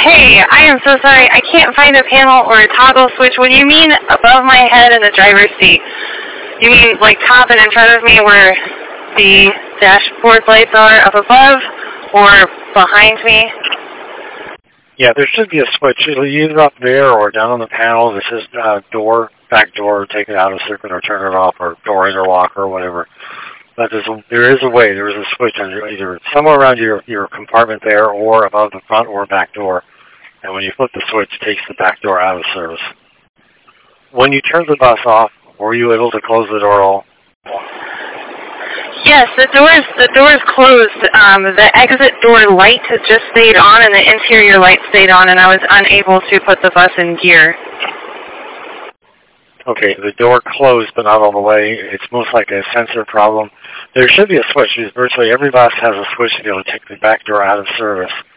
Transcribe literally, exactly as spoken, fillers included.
Hey, I am so sorry. I can't find a panel or a toggle switch. What do you mean above my head in the driver's seat? You mean like top and in front of me where the dashboard lights are up above or behind me? Yeah, there should be a switch. It'll either up there or down on the panel that says uh, door, back door, take it out of circuit or turn it off, or door interlock or whatever. But there's a, there is a way. There is a switch on your, either somewhere around your, your compartment there or above the front or back door. And when you flip the switch, it takes the back door out of service. When you turned the bus off, were you able to close the door all? Yes, the door's, the door's closed. Um, the exit door light has just stayed on and the interior light stayed on, and I was unable to put the bus in gear. Okay, the door closed but not all the way. It's most likely a sensor problem. There should be a switch because virtually every bus has a switch to be able to take the back door out of service.